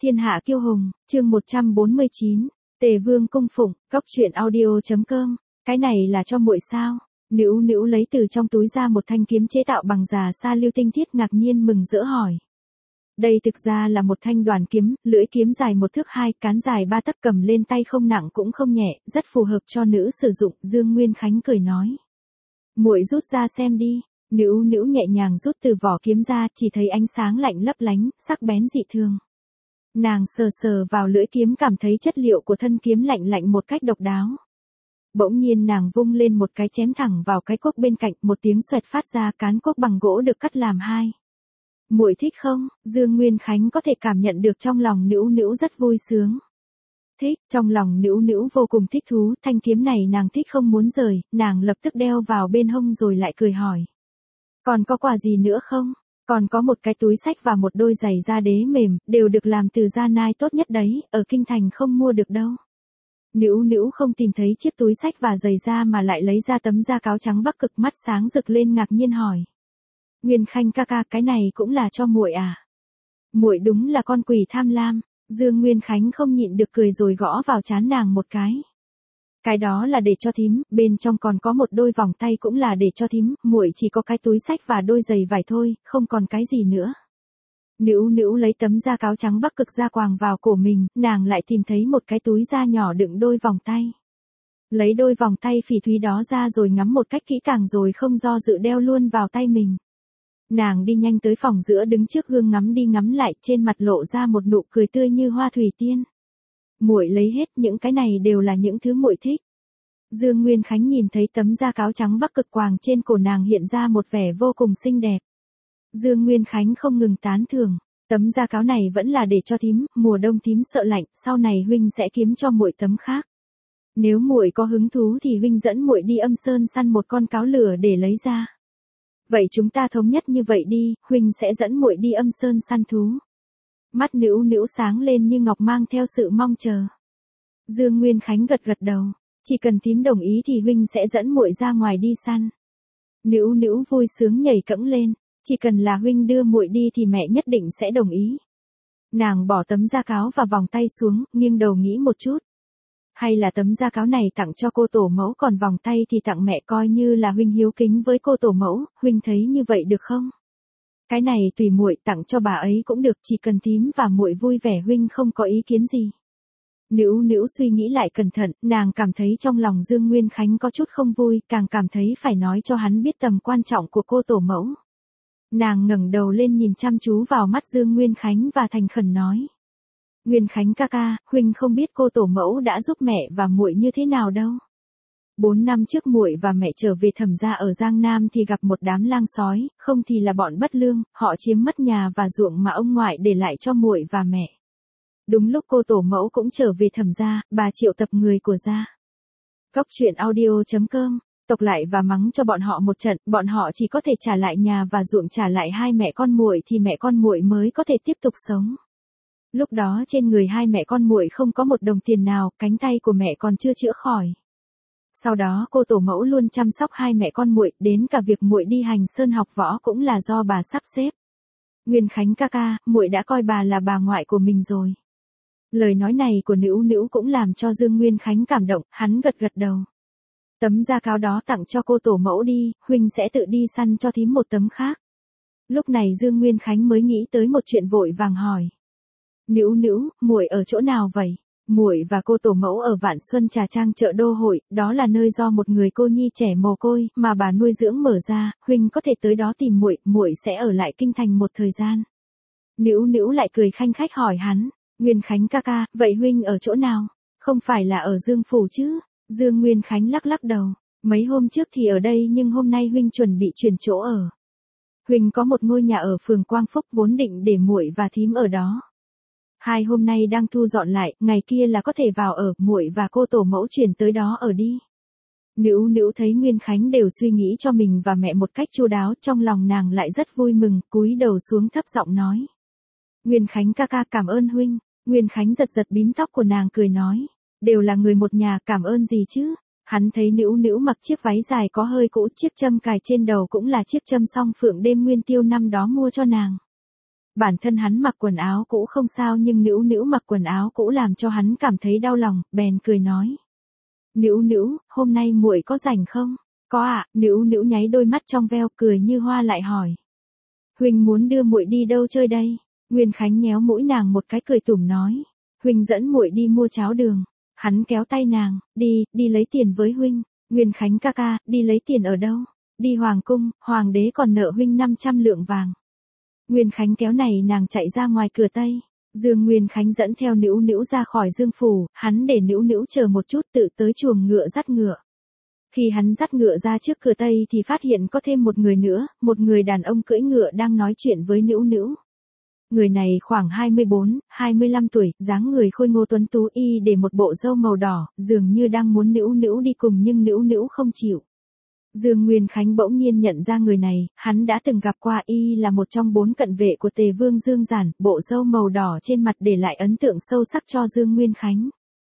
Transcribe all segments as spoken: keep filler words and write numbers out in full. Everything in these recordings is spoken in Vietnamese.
Thiên hạ kiêu hùng, chương một trăm bốn mươi chín, Tề Vương cung phụng, góc truyện audio.com, cái này là cho muội sao? Nữu Nữu lấy từ trong túi ra một thanh kiếm chế tạo bằng già sa lưu tinh thiết, ngạc nhiên mừng rỡ hỏi. Đây thực ra là một thanh đoàn kiếm, lưỡi kiếm dài một thước hai, cán dài ba tấc, cầm lên tay không nặng cũng không nhẹ, rất phù hợp cho nữ sử dụng. Dương Nguyên Khánh cười nói. Muội rút ra xem đi. Nữu Nữu nhẹ nhàng rút từ vỏ kiếm ra, chỉ thấy ánh sáng lạnh lấp lánh, sắc bén dị thường. Nàng sờ sờ vào lưỡi kiếm, cảm thấy chất liệu của thân kiếm lạnh lạnh một cách độc đáo. Bỗng nhiên nàng vung lên một cái, chém thẳng vào cái cuốc bên cạnh, một tiếng xoẹt phát ra, cán cuốc bằng gỗ được cắt làm hai. Muội thích không? Dương Nguyên Khánh có thể cảm nhận được trong lòng Nữu Nữu rất vui sướng. Thích, trong lòng Nữu Nữu vô cùng thích thú, thanh kiếm này nàng thích không muốn rời, nàng lập tức đeo vào bên hông rồi lại cười hỏi. Còn có quà gì nữa không? Còn có một cái túi xách và một đôi giày da đế mềm, đều được làm từ da nai tốt nhất đấy, ở kinh thành không mua được đâu. Nữu Nữu không tìm thấy chiếc túi xách và giày da mà lại lấy ra tấm da cáo trắng Bắc Cực, mắt sáng rực lên ngạc nhiên hỏi. Nguyên Khanh ca ca, cái này cũng là cho muội à? Muội đúng là con quỷ tham lam. Dương Nguyên Khánh không nhịn được cười rồi gõ vào trán nàng một cái. Cái đó là để cho thím, bên trong còn có một đôi vòng tay cũng là để cho thím, muội chỉ có cái túi xách và đôi giày vải thôi, không còn cái gì nữa. Nữu Nữu lấy tấm da cáo trắng Bắc Cực ra quàng vào cổ mình, nàng lại tìm thấy một cái túi da nhỏ đựng đôi vòng tay. Lấy đôi vòng tay phỉ thúy đó ra rồi ngắm một cách kỹ càng rồi không do dự đeo luôn vào tay mình. Nàng đi nhanh tới phòng giữa, đứng trước gương ngắm đi ngắm lại, trên mặt lộ ra một nụ cười tươi như hoa thủy tiên. Muội lấy hết, những cái này đều là những thứ muội thích. Dương Nguyên Khánh nhìn thấy tấm da cáo trắng Bắc Cực quàng trên cổ nàng, hiện ra một vẻ vô cùng xinh đẹp. Dương Nguyên Khánh không ngừng tán thưởng, tấm da cáo này vẫn là để cho thím, mùa đông thím sợ lạnh, sau này huynh sẽ kiếm cho muội tấm khác. Nếu muội có hứng thú thì huynh dẫn muội đi Âm Sơn săn một con cáo lửa để lấy ra. Vậy chúng ta thống nhất như vậy đi, huynh sẽ dẫn muội đi Âm Sơn săn thú. Mắt Nữu Nữu sáng lên như ngọc, mang theo sự mong chờ. Dương Nguyên Khánh gật gật đầu, chỉ cần thím đồng ý thì huynh sẽ dẫn muội ra ngoài đi săn. Nữu Nữu vui sướng nhảy cẫng lên, chỉ cần là huynh đưa muội đi thì mẹ nhất định sẽ đồng ý. Nàng bỏ tấm da cáo và vòng tay xuống, nghiêng đầu nghĩ một chút. Hay là tấm da cáo này tặng cho cô tổ mẫu, còn vòng tay thì tặng mẹ, coi như là huynh hiếu kính với cô tổ mẫu, huynh thấy như vậy được không? Cái này tùy muội, tặng cho bà ấy cũng được, chỉ cần thím và muội vui vẻ huynh không có ý kiến gì. Nữu Nữu suy nghĩ lại cẩn thận, nàng cảm thấy trong lòng Dương Nguyên Khánh có chút không vui, càng cảm thấy phải nói cho hắn biết tầm quan trọng của cô tổ mẫu. Nàng ngẩng đầu lên nhìn chăm chú vào mắt Dương Nguyên Khánh và thành khẩn nói. Nguyên Khánh ca ca, huynh không biết cô tổ mẫu đã giúp mẹ và muội như thế nào đâu. Bốn năm trước muội và mẹ trở về Thẩm gia ở Giang Nam thì gặp một đám lang sói, không thì là bọn bất lương, họ chiếm mất nhà và ruộng mà ông ngoại để lại cho muội và mẹ. Đúng lúc cô tổ mẫu cũng trở về Thẩm gia, bà triệu tập người của gia. Góc truyện audio.com, tộc lại và mắng cho bọn họ một trận, bọn họ chỉ có thể trả lại nhà và ruộng, trả lại hai mẹ con muội thì mẹ con muội mới có thể tiếp tục sống. Lúc đó trên người hai mẹ con muội không có một đồng tiền nào, cánh tay của mẹ còn chưa chữa khỏi. Sau đó cô tổ mẫu luôn chăm sóc hai mẹ con muội, đến cả việc muội đi hành sơn học võ cũng là do bà sắp xếp. Nguyên Khánh ca ca, muội đã coi bà là bà ngoại của mình rồi. Lời nói này của Nữu Nữu cũng làm cho Dương Nguyên Khánh cảm động, hắn gật gật đầu. Tấm da cáo đó tặng cho cô tổ mẫu đi, huynh sẽ tự đi săn cho thím một tấm khác. Lúc này Dương Nguyên Khánh mới nghĩ tới một chuyện, vội vàng hỏi. Nữu Nữu, muội ở chỗ nào vậy? Muội và cô tổ mẫu ở Vạn Xuân Trà Trang chợ Đô Hội, đó là nơi do một người cô nhi trẻ mồ côi mà bà nuôi dưỡng mở ra, huynh có thể tới đó tìm muội, muội sẽ ở lại kinh thành một thời gian. Nữu Nữu lại cười khanh khách hỏi hắn, Nguyên Khánh ca ca, vậy huynh ở chỗ nào? Không phải là ở Dương phủ chứ? Dương Nguyên Khánh lắc lắc đầu, mấy hôm trước thì ở đây nhưng hôm nay huynh chuẩn bị chuyển chỗ ở. Huynh có một ngôi nhà ở phường Quang Phúc, vốn định để muội và thím ở đó. Hai hôm nay đang thu dọn lại, ngày kia là có thể vào ở, muội và cô tổ mẫu chuyển tới đó ở đi. Nữu Nữu thấy Nguyên Khánh đều suy nghĩ cho mình và mẹ một cách chu đáo, trong lòng nàng lại rất vui mừng, cúi đầu xuống thấp giọng nói. Nguyên Khánh ca ca, cảm ơn huynh. Nguyên Khánh giật giật bím tóc của nàng, cười nói. Đều là người một nhà, cảm ơn gì chứ. Hắn thấy Nữu Nữu mặc chiếc váy dài có hơi cũ, chiếc châm cài trên đầu cũng là chiếc châm song phượng đêm Nguyên Tiêu năm đó mua cho nàng. Bản thân hắn mặc quần áo cũ không sao nhưng Nữu Nữu mặc quần áo cũ làm cho hắn cảm thấy đau lòng, bèn cười nói. Nữu Nữu, hôm nay muội có rảnh không? Có ạ, à, Nữu Nữu nháy đôi mắt trong veo cười như hoa lại hỏi. Huynh muốn đưa muội đi đâu chơi đây? Nguyên Khánh nhéo mũi nàng một cái cười tủm nói. Huynh dẫn muội đi mua cháo đường. Hắn kéo tay nàng, đi, đi lấy tiền với huynh. Nguyên Khánh ca ca, đi lấy tiền ở đâu? Đi hoàng cung, hoàng đế còn nợ huynh năm trăm lượng vàng. Nguyên Khánh kéo này nàng chạy ra ngoài cửa Tây. Dương Nguyên Khánh dẫn theo Nữu Nữu ra khỏi Dương phủ, hắn để Nữu Nữu chờ một chút tự tới chuồng ngựa dắt ngựa. Khi hắn dắt ngựa ra trước cửa Tây thì phát hiện có thêm một người nữa, một người đàn ông cưỡi ngựa đang nói chuyện với Nữu Nữu. Người này khoảng hai mươi bốn, hai mươi lăm tuổi, dáng người khôi ngô tuấn tú y để một bộ râu màu đỏ, dường như đang muốn Nữu Nữu đi cùng nhưng Nữu Nữu không chịu. Dương Nguyên Khánh bỗng nhiên nhận ra người này, hắn đã từng gặp qua y là một trong bốn cận vệ của Tề Vương Dương Giản, bộ râu màu đỏ trên mặt để lại ấn tượng sâu sắc cho Dương Nguyên Khánh.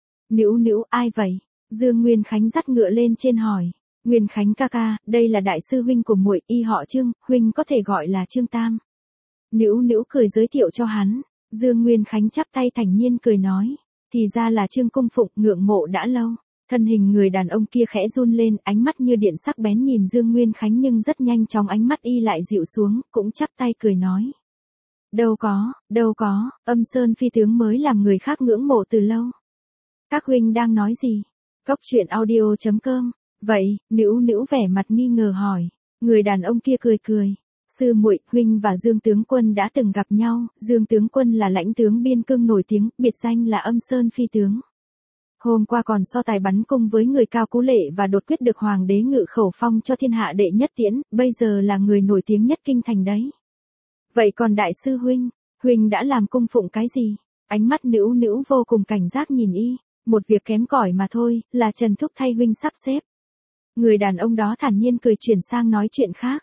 Nữu Nữu, ai vậy? Dương Nguyên Khánh dắt ngựa lên trên hỏi. Nguyên Khánh ca ca, đây là đại sư huynh của muội, y họ Trương, huynh có thể gọi là Trương Tam. Nữu Nữu cười giới thiệu cho hắn. Dương Nguyên Khánh chắp tay thản nhiên cười nói, thì ra là Trương Cung Phụng, ngưỡng mộ đã lâu. Thân hình người đàn ông kia khẽ run lên, ánh mắt như điện sắc bén nhìn Dương Nguyên Khánh nhưng rất nhanh chóng ánh mắt y lại dịu xuống, cũng chắp tay cười nói. Đâu có, đâu có, Âm Sơn phi tướng mới làm người khác ngưỡng mộ từ lâu. Các huynh đang nói gì? Góc truyện audio chấm com. Vậy, Nữu Nữu vẻ mặt nghi ngờ hỏi. Người đàn ông kia cười cười. Sư muội, huynh và Dương tướng quân đã từng gặp nhau, Dương tướng quân là lãnh tướng biên cương nổi tiếng, biệt danh là Âm Sơn phi tướng. Hôm qua còn so tài bắn cung với người Cao Cú Lệ và đột quyết được hoàng đế ngự khẩu phong cho thiên hạ đệ nhất tiễn, bây giờ là người nổi tiếng nhất kinh thành đấy. Vậy còn đại sư huynh, huynh đã làm cung phụng cái gì? Ánh mắt Nữu Nữu vô cùng cảnh giác nhìn y, một việc kém cỏi mà thôi, là Trần Thúc thay huynh sắp xếp. Người đàn ông đó thản nhiên cười chuyển sang nói chuyện khác.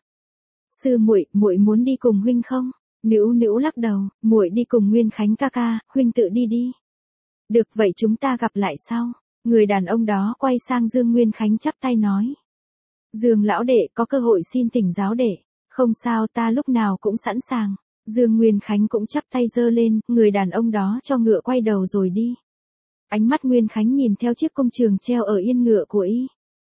Sư muội, muội muốn đi cùng huynh không? Nữu Nữu lắc đầu, muội đi cùng Nguyên Khánh ca ca, huynh tự đi đi. Được vậy chúng ta gặp lại sau. Người đàn ông đó quay sang Dương Nguyên Khánh chắp tay nói. Dương lão đệ, có cơ hội xin thỉnh giáo đệ. Không sao, ta lúc nào cũng sẵn sàng. Dương Nguyên Khánh cũng chắp tay giơ lên, người đàn ông đó cho ngựa quay đầu rồi đi. Ánh mắt Nguyên Khánh nhìn theo chiếc cung trường treo ở yên ngựa của y.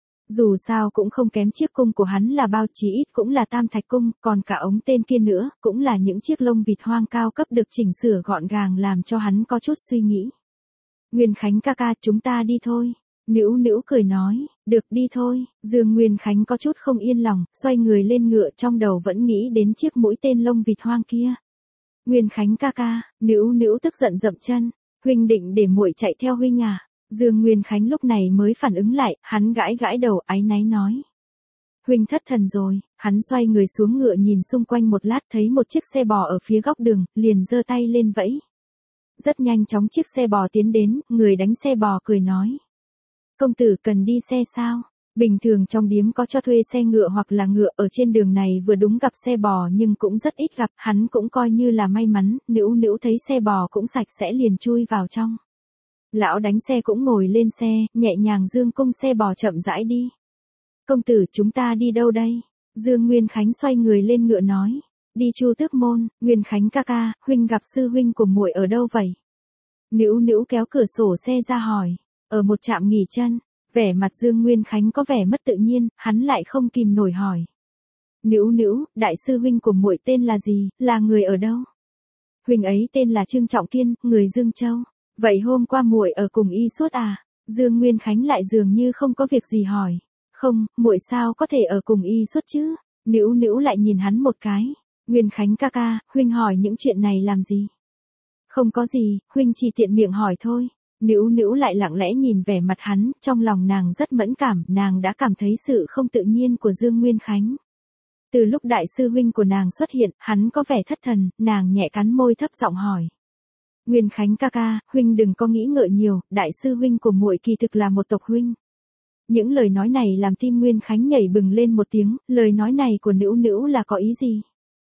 Dù sao cũng không kém chiếc cung của hắn là bao, chí ít cũng là tam thạch cung, còn cả ống tên kia nữa, cũng là những chiếc lông vịt hoang cao cấp được chỉnh sửa gọn gàng làm cho hắn có chút suy nghĩ. Nguyên Khánh ca ca, chúng ta đi thôi. Nữu Nữu cười nói, được đi thôi. Dương Nguyên Khánh có chút không yên lòng, xoay người lên ngựa trong đầu vẫn nghĩ đến chiếc mũi tên lông vịt hoang kia. Nguyên Khánh ca ca, Nữu Nữu tức giận dậm chân, huynh định để muội chạy theo huynh à? Dương Nguyên Khánh lúc này mới phản ứng lại, hắn gãi gãi đầu áy náy nói. Huynh thất thần rồi, hắn xoay người xuống ngựa nhìn xung quanh một lát thấy một chiếc xe bò ở phía góc đường, liền giơ tay lên vẫy. Rất nhanh chóng chiếc xe bò tiến đến, người đánh xe bò cười nói. Công tử cần đi xe sao? Bình thường trong điếm có cho thuê xe ngựa hoặc là ngựa, ở trên đường này vừa đúng gặp xe bò nhưng cũng rất ít gặp, hắn cũng coi như là may mắn, Nữu Nữu thấy xe bò cũng sạch sẽ liền chui vào trong. Lão đánh xe cũng ngồi lên xe, nhẹ nhàng dương cung xe bò chậm rãi đi. Công tử chúng ta đi đâu đây? Dương Nguyên Khánh xoay người lên ngựa nói. Đi Chu Tước Môn. Nguyên Khánh ca ca, huynh gặp sư huynh của muội ở đâu vậy? Nữu Nữu kéo cửa sổ xe ra hỏi. Ở một trạm nghỉ chân. Vẻ mặt Dương Nguyên Khánh có vẻ mất tự nhiên, hắn lại không kìm nổi hỏi. Nữu Nữu, đại sư huynh của muội tên là gì, là người ở đâu? Huynh ấy tên là Trương Trọng Kiên, người Dương Châu. Vậy hôm qua muội ở cùng y suốt à? Dương Nguyên Khánh lại dường như không có việc gì hỏi. Không, muội sao có thể ở cùng y suốt chứ? Nữu Nữu lại nhìn hắn một cái. Nguyên Khánh ca ca, huynh hỏi những chuyện này làm gì? Không có gì, huynh chỉ tiện miệng hỏi thôi. Nữu Nữu lại lặng lẽ nhìn vẻ mặt hắn, trong lòng nàng rất mẫn cảm, nàng đã cảm thấy sự không tự nhiên của Dương Nguyên Khánh. Từ lúc đại sư huynh của nàng xuất hiện, hắn có vẻ thất thần, nàng nhẹ cắn môi thấp giọng hỏi. Nguyên Khánh ca ca, huynh đừng có nghĩ ngợi nhiều, đại sư huynh của muội kỳ thực là một tộc huynh. Những lời nói này làm tim Nguyên Khánh nhảy bừng lên một tiếng, lời nói này của Nữu Nữu là có ý gì?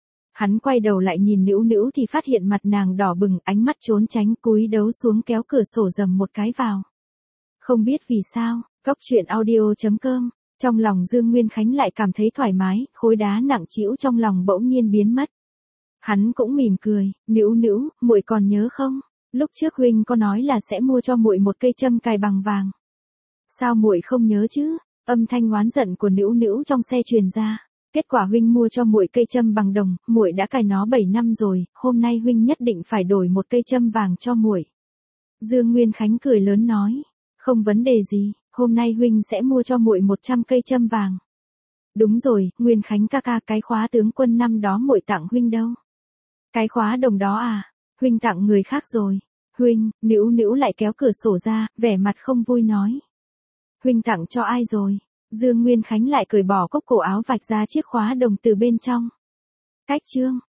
Hắn quay đầu lại nhìn Nữu Nữu thì phát hiện mặt nàng đỏ bừng, ánh mắt trốn tránh, cúi đấu xuống kéo cửa sổ rầm một cái vào. Không biết vì sao, góc truyện audio chấm com, trong lòng Dương Nguyên Khánh lại cảm thấy thoải mái, khối đá nặng trĩu trong lòng bỗng nhiên biến mất. Hắn cũng mỉm cười, "Nữu nữu, muội còn nhớ không? Lúc trước huynh có nói là sẽ mua cho muội một cây châm cài bằng vàng. Sao muội không nhớ chứ?" Âm thanh oán giận của Nữu Nữu trong xe truyền ra. "Kết quả huynh mua cho muội cây châm bằng đồng, muội đã cài nó bảy năm rồi, hôm nay huynh nhất định phải đổi một cây châm vàng cho muội." Dương Nguyên Khánh cười lớn nói, "Không vấn đề gì, hôm nay huynh sẽ mua cho muội một trăm cây châm vàng." "Đúng rồi, Nguyên Khánh ca ca, cái khóa tướng quân năm đó muội tặng huynh đâu?" "Cái khóa đồng đó à? Huynh tặng người khác rồi." "Huynh," Nữu Nữu lại kéo cửa sổ ra, vẻ mặt không vui nói. "Huynh tặng cho ai rồi?" Dương Nguyên Khánh lại cởi bỏ cúc cổ áo vạch ra chiếc khóa đồng từ bên trong. Cách chương